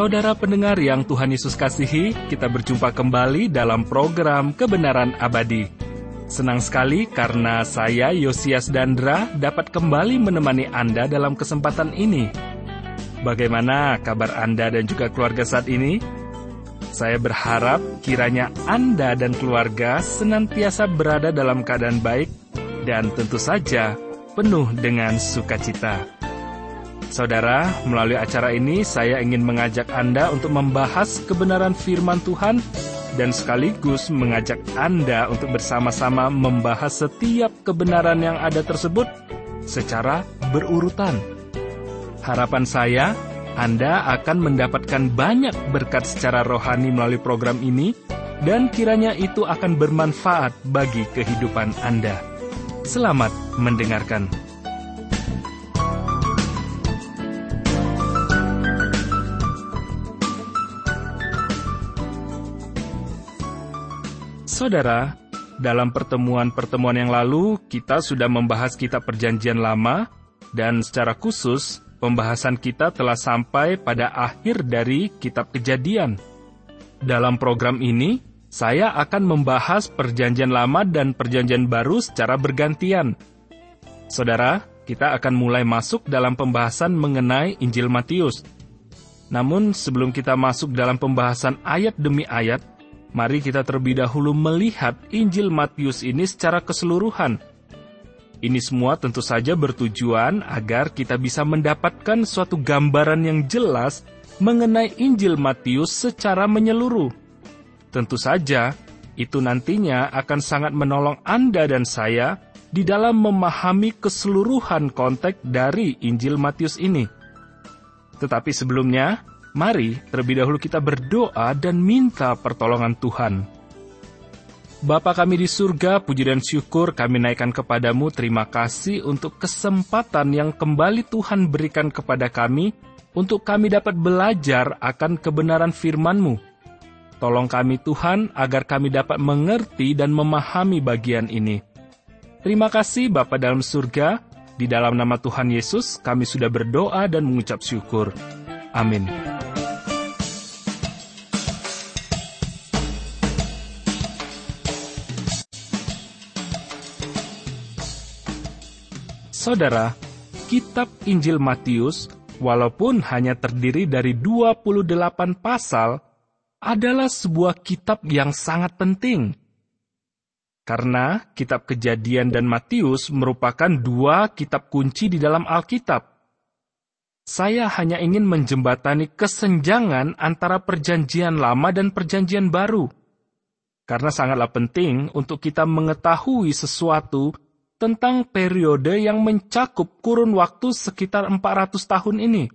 Saudara pendengar yang Tuhan Yesus kasihi, kita berjumpa kembali dalam program Kebenaran Abadi. Senang sekali karena saya, Yosias Dandra, dapat kembali menemani Anda dalam kesempatan ini. Bagaimana kabar Anda dan juga keluarga saat ini? Saya berharap kiranya Anda dan keluarga senantiasa berada dalam keadaan baik dan tentu saja penuh dengan sukacita. Saudara, melalui acara ini saya ingin mengajak Anda untuk membahas kebenaran firman Tuhan dan sekaligus mengajak Anda untuk bersama-sama membahas setiap kebenaran yang ada tersebut secara berurutan. Harapan saya, Anda akan mendapatkan banyak berkat secara rohani melalui program ini dan kiranya itu akan bermanfaat bagi kehidupan Anda. Selamat mendengarkan. Saudara, dalam pertemuan-pertemuan yang lalu, kita sudah membahas kitab Perjanjian Lama, dan secara khusus, pembahasan kita telah sampai pada akhir dari kitab Kejadian. Dalam program ini, saya akan membahas Perjanjian Lama dan Perjanjian Baru secara bergantian. Saudara, kita akan mulai masuk dalam pembahasan mengenai Injil Matius. Namun, sebelum kita masuk dalam pembahasan ayat demi ayat, mari kita terlebih dahulu melihat Injil Matius ini secara keseluruhan. Ini semua tentu saja bertujuan agar kita bisa mendapatkan suatu gambaran yang jelas mengenai Injil Matius secara menyeluruh. Tentu saja, itu nantinya akan sangat menolong Anda dan saya di dalam memahami keseluruhan konteks dari Injil Matius ini. Tetapi sebelumnya, mari terlebih dahulu kita berdoa dan minta pertolongan Tuhan. Bapa kami di surga, puji dan syukur kami naikkan kepadamu. Terima kasih untuk kesempatan yang kembali Tuhan berikan kepada kami, untuk kami dapat belajar akan kebenaran firman-Mu. Tolong kami Tuhan, agar kami dapat mengerti dan memahami bagian ini. Terima kasih Bapa dalam surga, di dalam nama Tuhan Yesus kami sudah berdoa dan mengucap syukur. Amin. Saudara, kitab Injil Matius, walaupun hanya terdiri dari 28 pasal, adalah sebuah kitab yang sangat penting. Karena kitab Kejadian dan Matius merupakan dua kitab kunci di dalam Alkitab. Saya hanya ingin menjembatani kesenjangan antara Perjanjian Lama dan Perjanjian Baru. Karena sangatlah penting untuk kita mengetahui sesuatu tentang periode yang mencakup kurun waktu sekitar 400 tahun ini.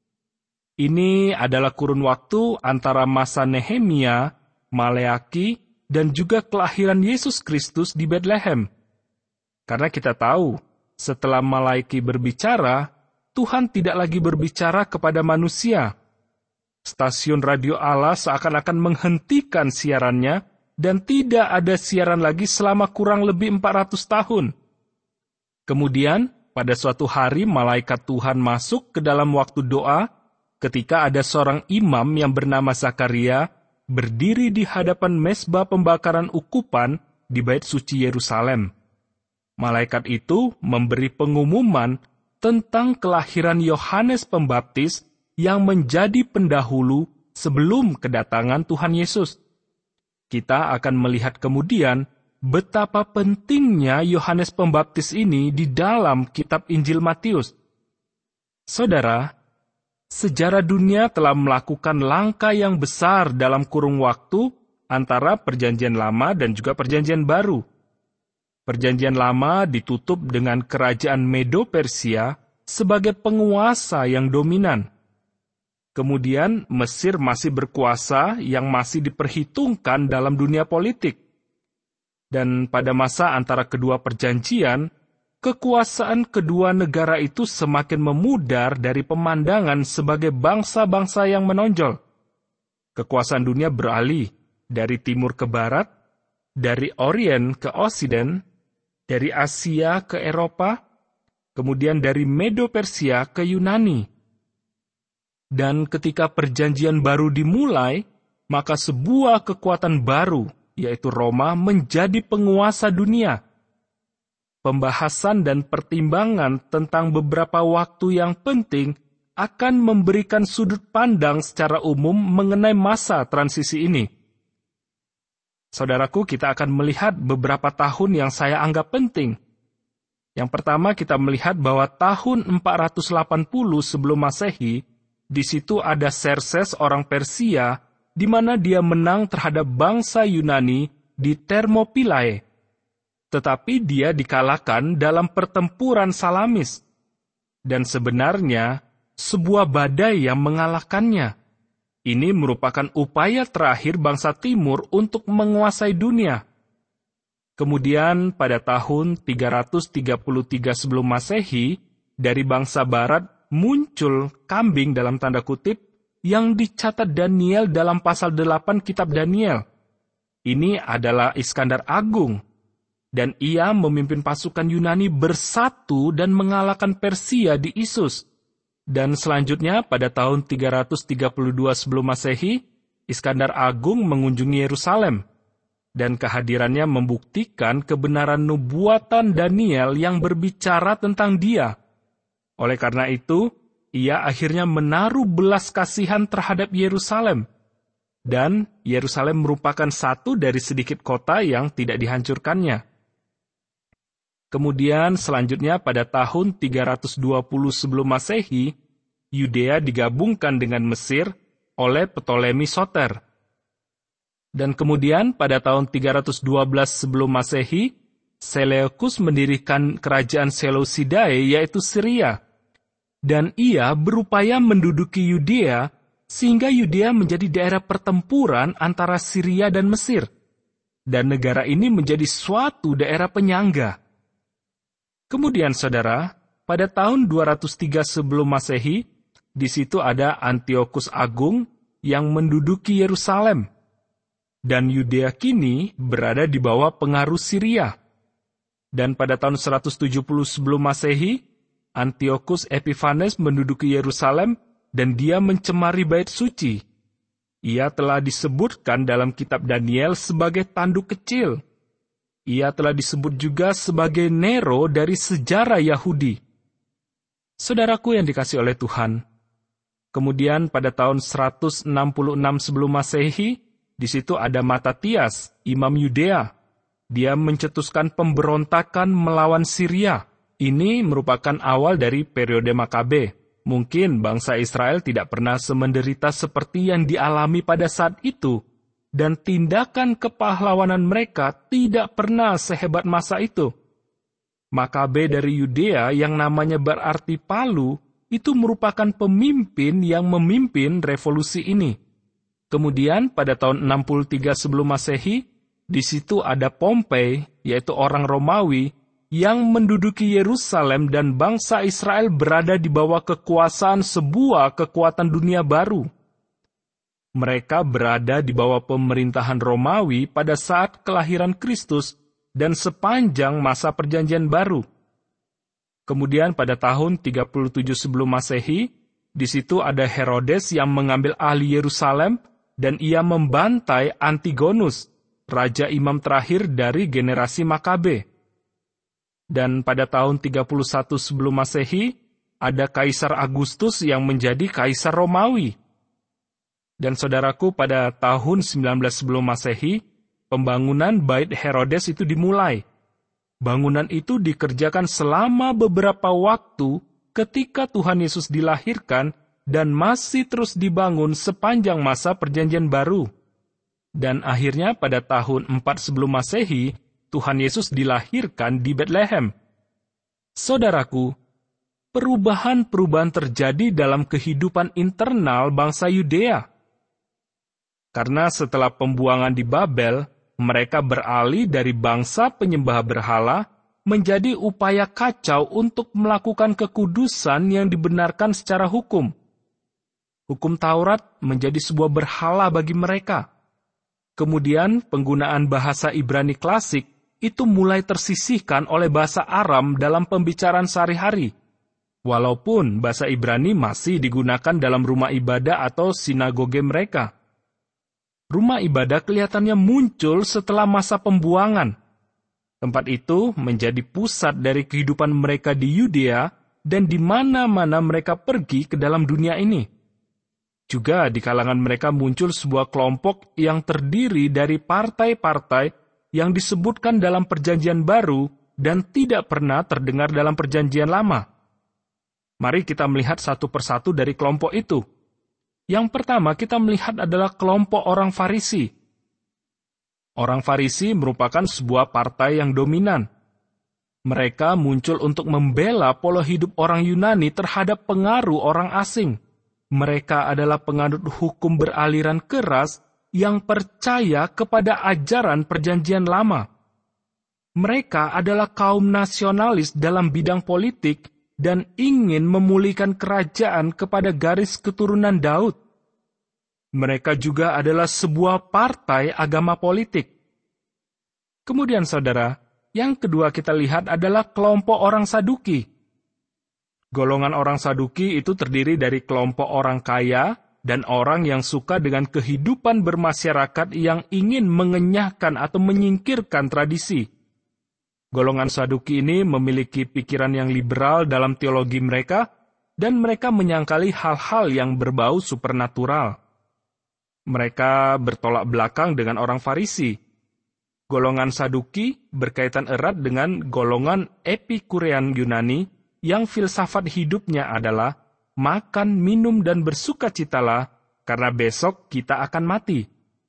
Ini adalah kurun waktu antara masa Nehemia, Maleaki, dan juga kelahiran Yesus Kristus di Bethlehem. Karena kita tahu, setelah Maleaki berbicara, Tuhan tidak lagi berbicara kepada manusia. Stasiun radio Allah seakan-akan menghentikan siarannya dan tidak ada siaran lagi selama kurang lebih 400 tahun. Kemudian, pada suatu hari malaikat Tuhan masuk ke dalam waktu doa ketika ada seorang imam yang bernama Zakaria berdiri di hadapan mezbah pembakaran ukupan di Bait Suci Yerusalem. Malaikat itu memberi pengumuman tentang kelahiran Yohanes Pembaptis yang menjadi pendahulu sebelum kedatangan Tuhan Yesus. Kita akan melihat kemudian betapa pentingnya Yohanes Pembaptis ini di dalam kitab Injil Matius. Saudara, sejarah dunia telah melakukan langkah yang besar dalam kurun waktu antara Perjanjian Lama dan juga Perjanjian Baru. Perjanjian Lama ditutup dengan kerajaan Medo-Persia sebagai penguasa yang dominan. Kemudian Mesir masih berkuasa yang masih diperhitungkan dalam dunia politik. Dan pada masa antara kedua perjanjian, kekuasaan kedua negara itu semakin memudar dari pemandangan sebagai bangsa-bangsa yang menonjol. Kekuasaan dunia beralih dari timur ke barat, dari Orient ke Oksiden, dari Asia ke Eropa, kemudian dari Medo-Persia ke Yunani. Dan ketika perjanjian baru dimulai, maka sebuah kekuatan baru, yaitu Roma, menjadi penguasa dunia. Pembahasan dan pertimbangan tentang beberapa waktu yang penting akan memberikan sudut pandang secara umum mengenai masa transisi ini. Saudaraku, kita akan melihat beberapa tahun yang saya anggap penting. Yang pertama, kita melihat bahwa tahun 480 sebelum Masehi, di situ ada Xerxes orang Persia, di mana dia menang terhadap bangsa Yunani di Thermopylae. Tetapi dia dikalahkan dalam pertempuran Salamis. Dan sebenarnya, sebuah badai yang mengalahkannya. Ini merupakan upaya terakhir bangsa timur untuk menguasai dunia. Kemudian pada tahun 333 sebelum Masehi, dari bangsa barat muncul kambing dalam tanda kutip yang dicatat Daniel dalam pasal 8 kitab Daniel. Ini adalah Iskandar Agung. Dan ia memimpin pasukan Yunani bersatu dan mengalahkan Persia di Isus. Dan selanjutnya pada tahun 332 sebelum Masehi, Iskandar Agung mengunjungi Yerusalem. Dan kehadirannya membuktikan kebenaran nubuatan Daniel yang berbicara tentang dia. Oleh karena itu, ia akhirnya menaruh belas kasihan terhadap Yerusalem. Dan Yerusalem merupakan satu dari sedikit kota yang tidak dihancurkannya. Kemudian selanjutnya pada tahun 320 sebelum Masehi, Yudea digabungkan dengan Mesir oleh Ptolemy Soter. Dan kemudian pada tahun 312 sebelum Masehi, Seleukus mendirikan kerajaan Seleucidae yaitu Syria. Dan ia berupaya menduduki Yudea sehingga Yudea menjadi daerah pertempuran antara Syria dan Mesir. Dan negara ini menjadi suatu daerah penyangga. Kemudian saudara, pada tahun 203 sebelum Masehi, di situ ada Antiochus Agung yang menduduki Yerusalem. Dan Yudea kini berada di bawah pengaruh Syria. Dan pada tahun 170 sebelum Masehi, Antiochus Epiphanes menduduki Yerusalem dan dia mencemari bait suci. Ia telah disebutkan dalam kitab Daniel sebagai tanduk kecil. Ia telah disebut juga sebagai Nero dari sejarah Yahudi. Saudaraku yang dikasihi oleh Tuhan, kemudian pada tahun 166 sebelum Masehi, di situ ada Matatias, imam Yudea. Dia mencetuskan pemberontakan melawan Syria. Ini merupakan awal dari periode Makabe. Mungkin bangsa Israel tidak pernah semenderita seperti yang dialami pada saat itu. Dan tindakan kepahlawanan mereka tidak pernah sehebat masa itu. Makabe dari Yudea yang namanya berarti palu, itu merupakan pemimpin yang memimpin revolusi ini. Kemudian pada tahun 63 sebelum Masehi, di situ ada Pompei, yaitu orang Romawi, yang menduduki Yerusalem dan bangsa Israel berada di bawah kekuasaan sebuah kekuatan dunia baru. Mereka berada di bawah pemerintahan Romawi pada saat kelahiran Kristus dan sepanjang masa perjanjian baru. Kemudian pada tahun 37 sebelum Masehi, di situ ada Herodes yang mengambil alih Yerusalem dan ia membantai Antigonus, raja imam terakhir dari generasi Makabe. Dan pada tahun 31 sebelum Masehi, ada Kaisar Agustus yang menjadi Kaisar Romawi. Dan saudaraku, pada tahun 19 sebelum Masehi, pembangunan Bait Herodes itu dimulai. Bangunan itu dikerjakan selama beberapa waktu ketika Tuhan Yesus dilahirkan dan masih terus dibangun sepanjang masa perjanjian baru. Dan akhirnya pada tahun 4 sebelum Masehi, Tuhan Yesus dilahirkan di Bethlehem. Saudaraku, perubahan-perubahan terjadi dalam kehidupan internal bangsa Yudea. Karena setelah pembuangan di Babel, mereka beralih dari bangsa penyembah berhala menjadi upaya kacau untuk melakukan kekudusan yang dibenarkan secara hukum. Hukum Taurat menjadi sebuah berhala bagi mereka. Kemudian penggunaan bahasa Ibrani klasik itu mulai tersisihkan oleh bahasa Aram dalam pembicaraan sehari-hari. walaupun bahasa Ibrani masih digunakan dalam rumah ibadah atau sinagoge mereka. Rumah ibadah kelihatannya muncul setelah masa pembuangan. Tempat itu menjadi pusat dari kehidupan mereka di Yudea dan di mana-mana mereka pergi ke dalam dunia ini. Juga di kalangan mereka muncul sebuah kelompok yang terdiri dari partai-partai yang disebutkan dalam Perjanjian Baru dan tidak pernah terdengar dalam Perjanjian Lama. Mari kita melihat satu persatu dari kelompok itu. Yang pertama kita melihat adalah kelompok orang Farisi. Orang Farisi merupakan sebuah partai yang dominan. Mereka muncul untuk membela pola hidup orang Yunani terhadap pengaruh orang asing. Mereka adalah penganut hukum beraliran keras yang percaya kepada ajaran Perjanjian Lama. Mereka adalah kaum nasionalis dalam bidang politik dan ingin memulihkan kerajaan kepada garis keturunan Daud. Mereka juga adalah sebuah partai agama politik. Kemudian saudara, yang kedua kita lihat adalah kelompok orang Saduki. Golongan orang Saduki itu terdiri dari kelompok orang kaya dan orang yang suka dengan kehidupan bermasyarakat yang ingin mengenyahkan atau menyingkirkan tradisi. Golongan Saduki ini memiliki pikiran yang liberal dalam teologi mereka, dan mereka menyangkali hal-hal yang berbau supernatural. Mereka bertolak belakang dengan orang Farisi. Golongan Saduki berkaitan erat dengan golongan Epikurean Yunani, yang filsafat hidupnya adalah makan, minum, dan bersukacitalah karena besok kita akan mati.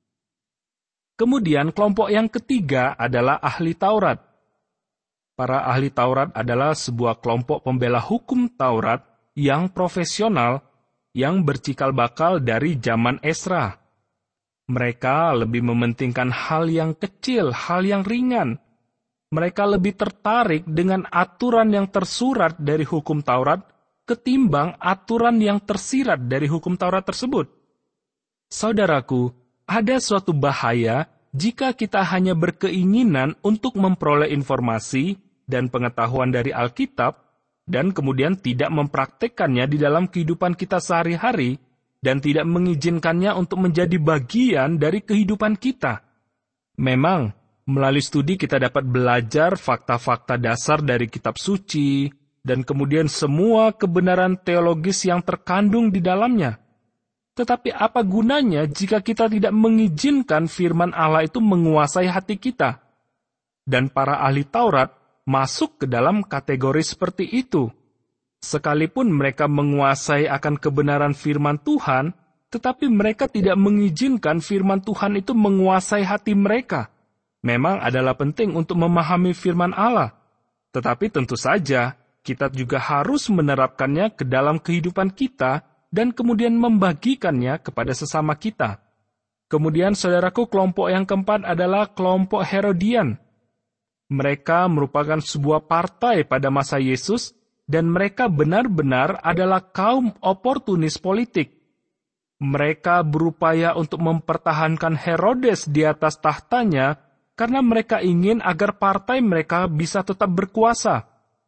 Kemudian kelompok yang ketiga adalah ahli Taurat. Para ahli Taurat adalah sebuah kelompok pembela hukum Taurat yang profesional yang bercikal bakal dari zaman Esra. Mereka lebih mementingkan hal yang kecil, hal yang ringan. Mereka lebih tertarik dengan aturan yang tersurat dari hukum Taurat ketimbang aturan yang tersirat dari hukum Taurat tersebut. Saudaraku, ada suatu bahaya jika kita hanya berkeinginan untuk memperoleh informasi dan pengetahuan dari Alkitab dan kemudian tidak mempraktekkannya di dalam kehidupan kita sehari-hari dan tidak mengizinkannya untuk menjadi bagian dari kehidupan kita. Memang, melalui studi kita dapat belajar fakta-fakta dasar dari kitab suci, dan kemudian semua kebenaran teologis yang terkandung di dalamnya. Tetapi apa gunanya jika kita tidak mengizinkan firman Allah itu menguasai hati kita? Dan para ahli Taurat masuk ke dalam kategori seperti itu. Sekalipun mereka menguasai akan kebenaran firman Tuhan, tetapi mereka tidak mengizinkan firman Tuhan itu menguasai hati mereka. Memang adalah penting untuk memahami firman Allah, tetapi tentu saja kita juga harus menerapkannya ke dalam kehidupan kita dan kemudian membagikannya kepada sesama kita. Kemudian saudaraku, kelompok yang keempat adalah kelompok Herodian. Mereka merupakan sebuah partai pada masa Yesus dan mereka benar-benar adalah kaum oportunis politik. Mereka berupaya untuk mempertahankan Herodes di atas tahtanya karena mereka ingin agar partai mereka bisa tetap berkuasa.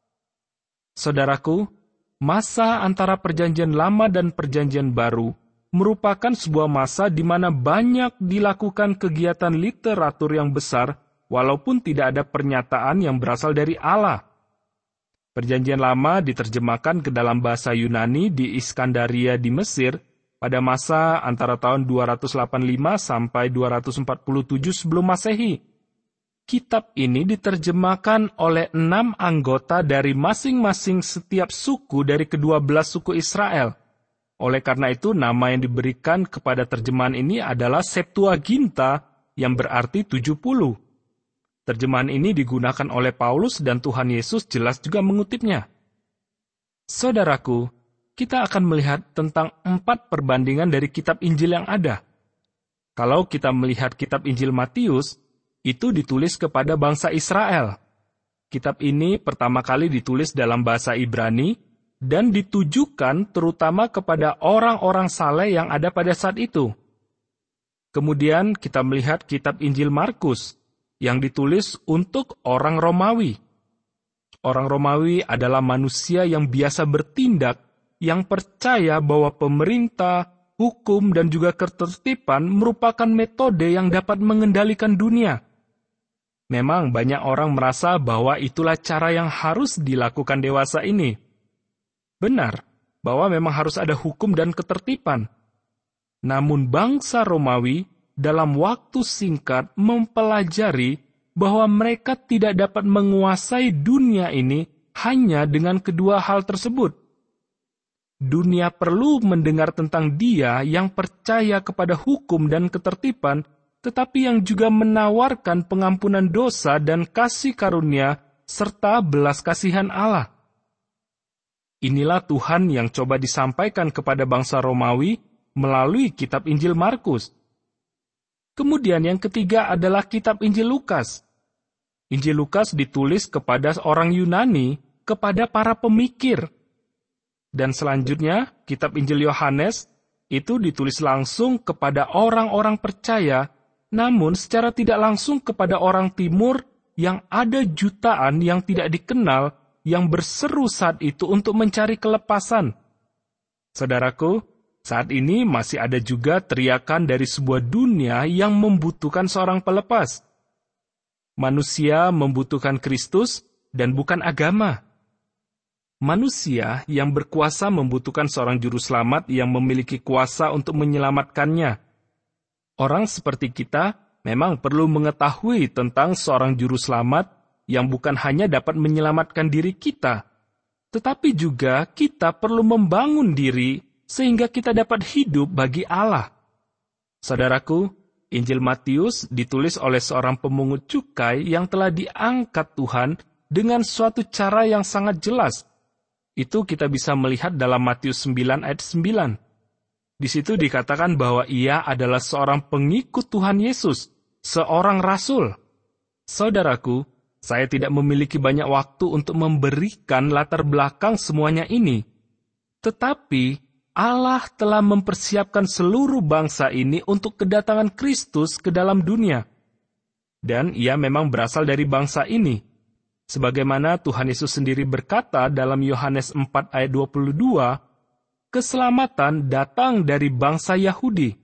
Saudaraku, masa antara Perjanjian Lama dan Perjanjian Baru merupakan sebuah masa di mana banyak dilakukan kegiatan literatur yang besar, walaupun tidak ada pernyataan yang berasal dari Allah. Perjanjian Lama diterjemahkan ke dalam bahasa Yunani di Iskandaria di Mesir pada masa antara tahun 285 sampai 247 sebelum Masehi. Kitab ini diterjemahkan oleh 6 anggota dari masing-masing setiap suku dari ke-12 suku Israel. Oleh karena itu, nama yang diberikan kepada terjemahan ini adalah Septuaginta, yang berarti 70. Terjemahan ini digunakan oleh Paulus dan Tuhan Yesus jelas juga mengutipnya. Saudaraku, kita akan melihat tentang 4 perbandingan dari kitab Injil yang ada. Kalau kita melihat kitab Injil Matius, itu ditulis kepada bangsa Israel. Kitab ini pertama kali ditulis dalam bahasa Ibrani dan ditujukan terutama kepada orang-orang saleh yang ada pada saat itu. Kemudian kita melihat kitab Injil Markus yang ditulis untuk orang Romawi. Orang Romawi adalah manusia yang biasa bertindak, yang percaya bahwa pemerintah, hukum, dan juga ketertiban merupakan metode yang dapat mengendalikan dunia. Memang banyak orang merasa bahwa itulah cara yang harus dilakukan dewasa ini. Benar, bahwa memang harus ada hukum dan ketertiban. Namun bangsa Romawi dalam waktu singkat mempelajari bahwa mereka tidak dapat menguasai dunia ini hanya dengan kedua hal tersebut. Dunia perlu mendengar tentang Dia yang percaya kepada hukum dan ketertiban, tetapi yang juga menawarkan pengampunan dosa dan kasih karunia serta belas kasihan Allah. Inilah Tuhan yang coba disampaikan kepada bangsa Romawi melalui kitab Injil Markus. Kemudian yang ketiga adalah kitab Injil Lukas. Injil Lukas ditulis kepada orang Yunani, kepada para pemikir. Dan selanjutnya, kitab Injil Yohanes itu ditulis langsung kepada orang-orang percaya, namun secara tidak langsung kepada orang timur yang ada jutaan yang tidak dikenal, yang berseru saat itu untuk mencari kelepasan. Saudaraku, saat ini masih ada juga teriakan dari sebuah dunia yang membutuhkan seorang pelepas. Manusia membutuhkan Kristus dan bukan agama. Manusia yang berkuasa membutuhkan seorang juru selamat yang memiliki kuasa untuk menyelamatkannya. Orang seperti kita memang perlu mengetahui tentang seorang juru selamat yang bukan hanya dapat menyelamatkan diri kita, tetapi juga kita perlu membangun diri sehingga kita dapat hidup bagi Allah. Saudaraku, Injil Matius ditulis oleh seorang pemungut cukai yang telah diangkat Tuhan dengan suatu cara yang sangat jelas. Itu kita bisa melihat dalam Matius 9 ayat 9. Di situ dikatakan bahwa ia adalah seorang pengikut Tuhan Yesus, seorang rasul. Saudaraku, saya tidak memiliki banyak waktu untuk memberikan latar belakang semuanya ini. Tetapi Allah telah mempersiapkan seluruh bangsa ini untuk kedatangan Kristus ke dalam dunia. Dan ia memang berasal dari bangsa ini. Sebagaimana Tuhan Yesus sendiri berkata dalam Yohanes 4 ayat 22, keselamatan datang dari bangsa Yahudi.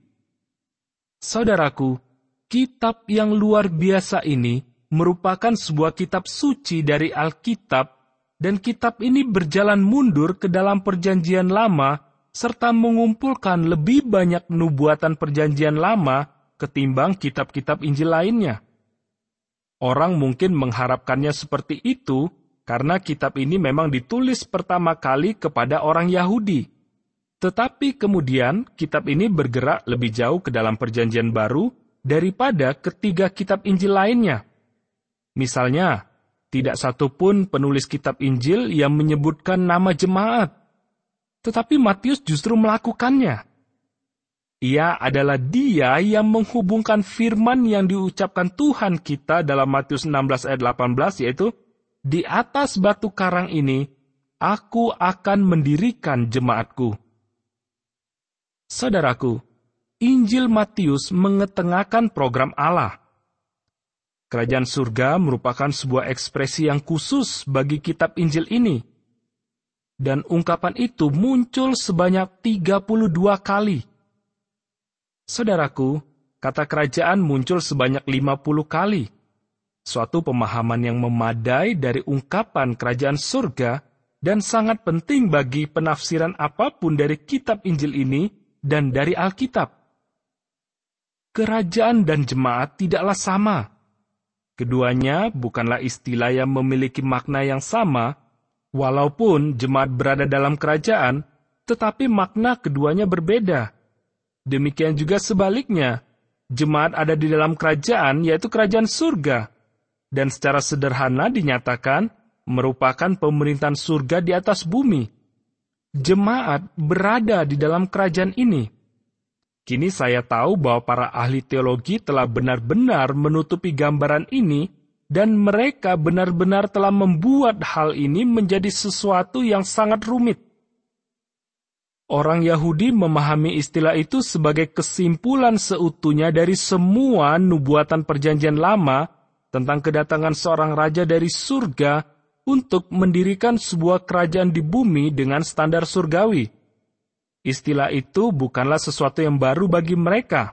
Saudaraku, kitab yang luar biasa ini merupakan sebuah kitab suci dari Alkitab, dan kitab ini berjalan mundur ke dalam perjanjian lama, serta mengumpulkan lebih banyak nubuatan perjanjian lama ketimbang kitab-kitab Injil lainnya. Orang mungkin mengharapkannya seperti itu karena kitab ini memang ditulis pertama kali kepada orang Yahudi. Tetapi kemudian kitab ini bergerak lebih jauh ke dalam perjanjian baru daripada ketiga kitab Injil lainnya. Misalnya, tidak satupun penulis kitab Injil yang menyebutkan nama jemaat. Tetapi Matius justru melakukannya. Ia adalah dia yang menghubungkan firman yang diucapkan Tuhan kita dalam Matius 16 ayat 18, yaitu, di atas batu karang ini, aku akan mendirikan jemaatku. Saudaraku, Injil Matius mengetengahkan program Allah. Kerajaan surga merupakan sebuah ekspresi yang khusus bagi kitab Injil ini. Dan ungkapan itu muncul sebanyak 32 kali. Saudaraku, kata kerajaan muncul sebanyak 50 kali. Suatu pemahaman yang memadai dari ungkapan kerajaan surga dan sangat penting bagi penafsiran apapun dari kitab Injil ini dan dari Alkitab. Kerajaan dan jemaat tidaklah sama. Keduanya bukanlah istilah yang memiliki makna yang sama. Walaupun jemaat berada dalam kerajaan, tetapi makna keduanya berbeda. Demikian juga sebaliknya, jemaat ada di dalam kerajaan, yaitu kerajaan surga. Dan secara sederhana dinyatakan, merupakan pemerintahan surga di atas bumi. Jemaat berada di dalam kerajaan ini. Kini saya tahu bahwa para ahli teologi telah benar-benar menutupi gambaran ini, dan mereka benar-benar telah membuat hal ini menjadi sesuatu yang sangat rumit. Orang Yahudi memahami istilah itu sebagai kesimpulan seutuhnya dari semua nubuatan perjanjian lama tentang kedatangan seorang raja dari surga untuk mendirikan sebuah kerajaan di bumi dengan standar surgawi. Istilah itu bukanlah sesuatu yang baru bagi mereka.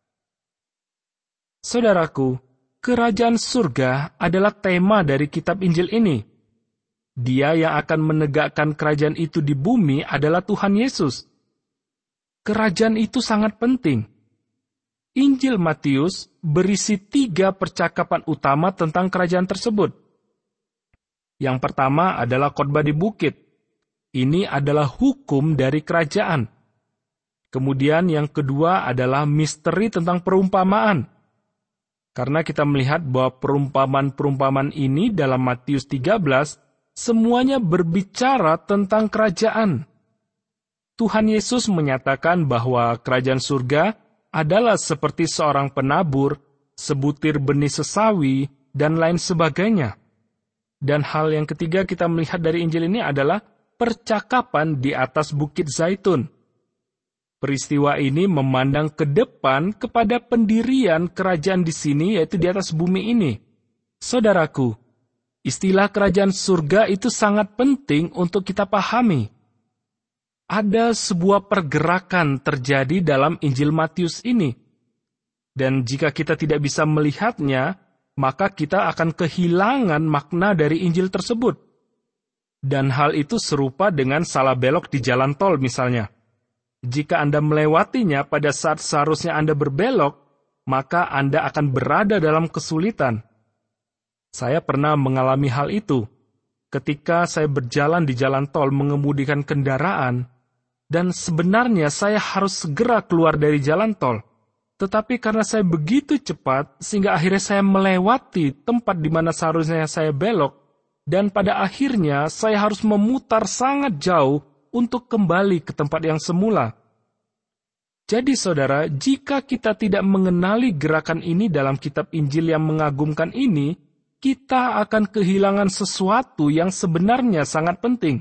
Saudaraku, kerajaan surga adalah tema dari kitab Injil ini. Dia yang akan menegakkan kerajaan itu di bumi adalah Tuhan Yesus. Kerajaan itu sangat penting. Injil Matius berisi 3 percakapan utama tentang kerajaan tersebut. Yang pertama adalah khotbah di bukit. Ini adalah hukum dari kerajaan. Kemudian yang kedua adalah misteri tentang perumpamaan. Karena kita melihat bahwa perumpamaan-perumpamaan ini dalam Matius 13, semuanya berbicara tentang kerajaan. Tuhan Yesus menyatakan bahwa kerajaan surga adalah seperti seorang penabur, sebutir benih sesawi, dan lain sebagainya. Dan hal yang ketiga kita melihat dari Injil ini adalah percakapan di atas Bukit Zaitun. Peristiwa ini memandang ke depan kepada pendirian kerajaan di sini, yaitu di atas bumi ini. Saudaraku, istilah kerajaan surga itu sangat penting untuk kita pahami. Ada sebuah pergerakan terjadi dalam Injil Matius ini. Dan jika kita tidak bisa melihatnya, maka kita akan kehilangan makna dari Injil tersebut. Dan hal itu serupa dengan salah belok di jalan tol misalnya. Jika Anda melewatinya pada saat seharusnya Anda berbelok, maka Anda akan berada dalam kesulitan. Saya pernah mengalami hal itu. Ketika saya berjalan di jalan tol mengemudikan kendaraan, dan sebenarnya saya harus segera keluar dari jalan tol. Tetapi karena saya begitu cepat, sehingga akhirnya saya melewati tempat di mana seharusnya saya belok, dan pada akhirnya saya harus memutar sangat jauh untuk kembali ke tempat yang semula. Jadi saudara, jika kita tidak mengenali gerakan ini dalam kitab Injil yang mengagumkan ini, kita akan kehilangan sesuatu yang sebenarnya sangat penting.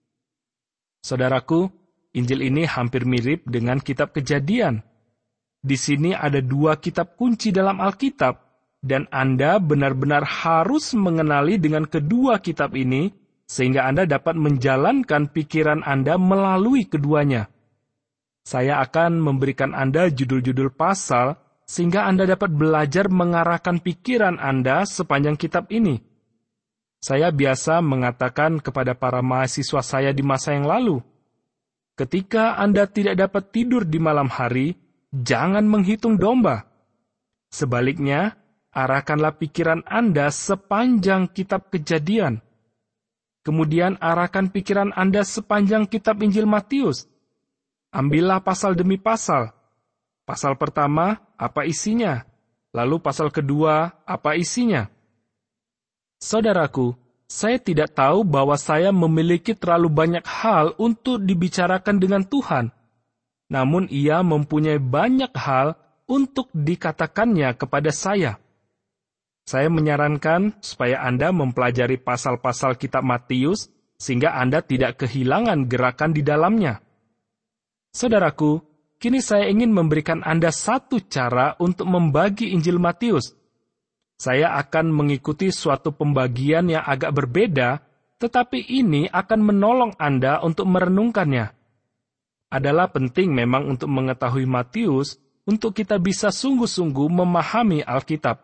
Saudaraku, Injil ini hampir mirip dengan kitab Kejadian. Di sini ada 2 kitab kunci dalam Alkitab, dan Anda benar-benar harus mengenali dengan kedua kitab ini, sehingga Anda dapat menjalankan pikiran Anda melalui keduanya. Saya akan memberikan Anda judul-judul pasal, sehingga Anda dapat belajar mengarahkan pikiran Anda sepanjang kitab ini. Saya biasa mengatakan kepada para mahasiswa saya di masa yang lalu, ketika Anda tidak dapat tidur di malam hari, jangan menghitung domba. Sebaliknya, arahkanlah pikiran Anda sepanjang kitab Kejadian. Kemudian arahkan pikiran Anda sepanjang kitab Injil Matius. Ambillah pasal demi pasal. Pasal pertama, apa isinya? Lalu pasal kedua, apa isinya? Saudaraku, saya tidak tahu bahwa saya memiliki terlalu banyak hal untuk dibicarakan dengan Tuhan. Namun Ia mempunyai banyak hal untuk dikatakannya kepada saya. Saya menyarankan supaya Anda mempelajari pasal-pasal kitab Matius, sehingga Anda tidak kehilangan gerakan di dalamnya. Saudaraku, kini saya ingin memberikan Anda satu cara untuk membagi Injil Matius. Saya akan mengikuti suatu pembagian yang agak berbeda, tetapi ini akan menolong Anda untuk merenungkannya. Adalah penting memang untuk mengetahui Matius, untuk kita bisa sungguh-sungguh memahami Alkitab.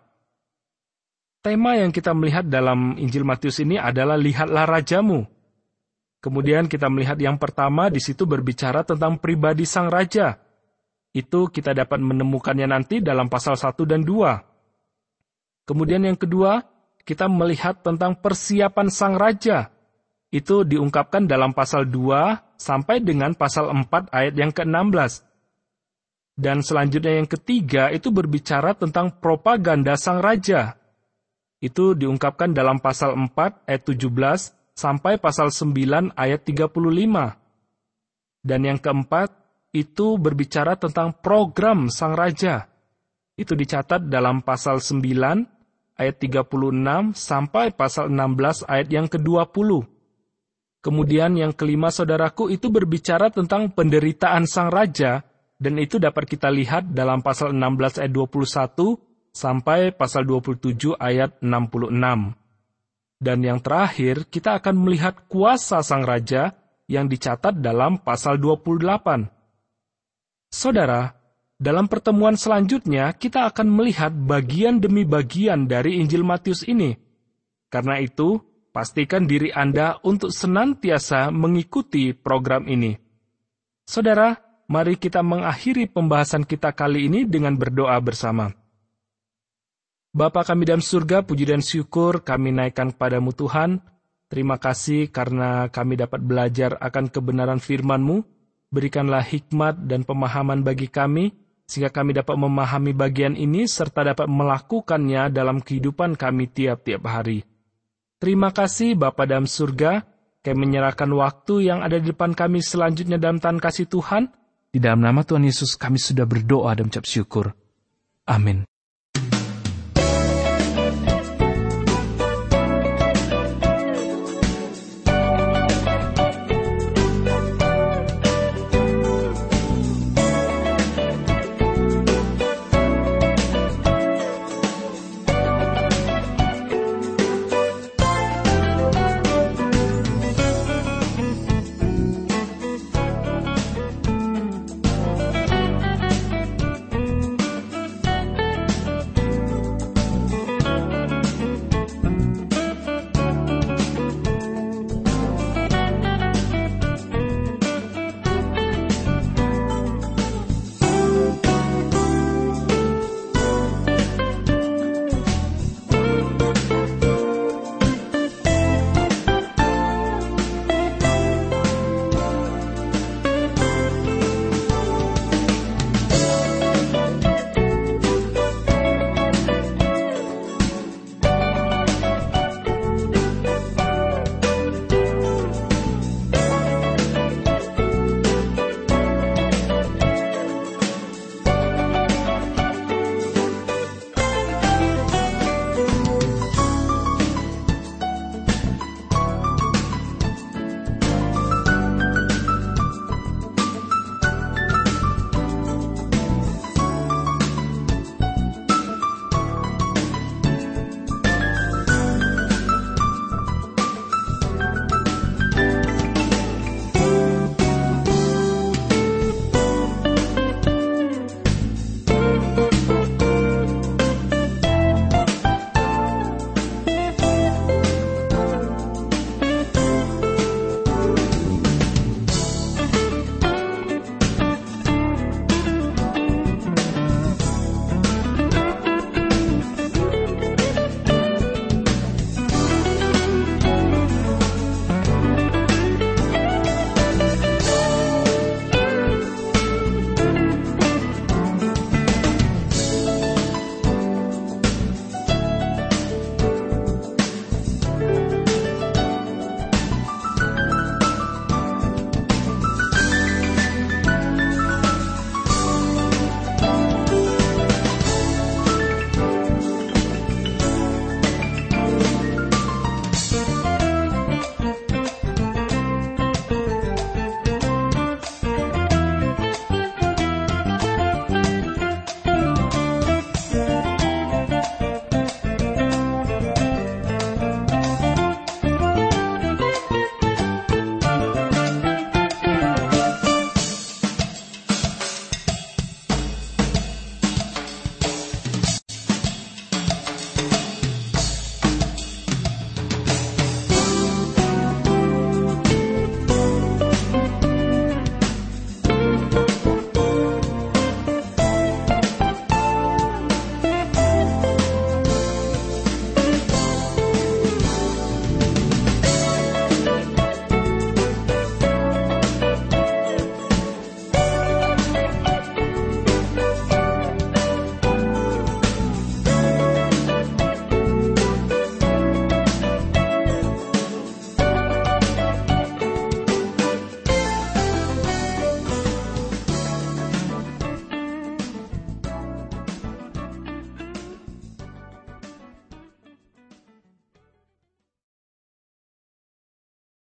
Tema yang kita melihat dalam Injil Matius ini adalah lihatlah rajamu. Kemudian kita melihat yang pertama di situ berbicara tentang pribadi sang raja. Itu kita dapat menemukannya nanti dalam pasal 1 dan 2. Kemudian yang kedua, kita melihat tentang persiapan sang raja. Itu diungkapkan dalam pasal 2 sampai dengan pasal 4 ayat yang ke-16. Dan selanjutnya yang ketiga itu berbicara tentang propaganda sang raja. Itu diungkapkan dalam pasal 4 ayat 17 sampai pasal 9 ayat 35. Dan yang keempat itu berbicara tentang program sang raja. Itu dicatat dalam pasal 9 ayat 36 sampai pasal 16 ayat yang ke-20. Kemudian yang kelima saudaraku itu berbicara tentang penderitaan sang raja, dan itu dapat kita lihat dalam pasal 16 ayat 21 sampai pasal 27 ayat 66. Dan yang terakhir, kita akan melihat kuasa Sang Raja yang dicatat dalam pasal 28. Saudara, dalam pertemuan selanjutnya kita akan melihat bagian demi bagian dari Injil Matius ini. Karena itu, pastikan diri Anda untuk senantiasa mengikuti program ini. Saudara, mari kita mengakhiri pembahasan kita kali ini dengan berdoa bersama. Bapa kami dalam surga, puji dan syukur kami naikkan kepadamu Tuhan. Terima kasih karena kami dapat belajar akan kebenaran firman-Mu. Berikanlah hikmat dan pemahaman bagi kami, sehingga kami dapat memahami bagian ini serta dapat melakukannya dalam kehidupan kami tiap-tiap hari. Terima kasih Bapa dalam surga, kami menyerahkan waktu yang ada di depan kami selanjutnya dalam tangan kasih Tuhan. Di dalam nama Tuhan Yesus kami sudah berdoa dan ucap syukur. Amin.